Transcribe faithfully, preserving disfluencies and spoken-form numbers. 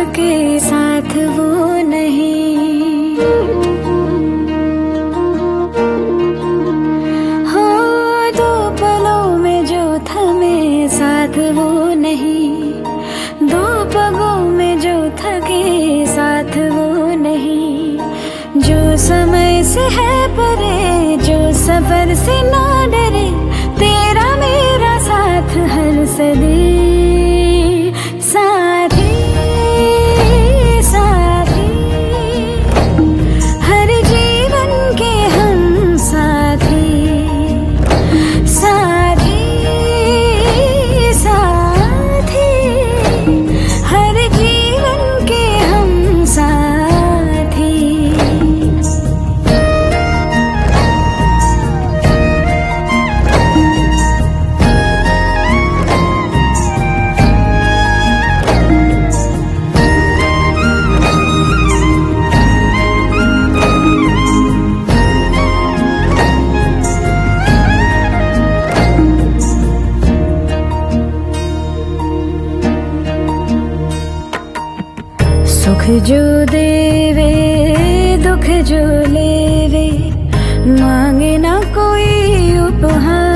के साथ वो नहीं। हो दो पलों में जो थमे साथ वो नहीं, दो पगों में जो थके साथ वो नहीं। जो समय से है परे, जो सफर से ना डरे, तेरा मेरा साथ हर सदी। साथी साथी हर जीवन के हम साथी। साथी साथी हर जीवन के हम साथी। सुख जो देवे दुख जो लेवे, मांगे ना कोई उपहार।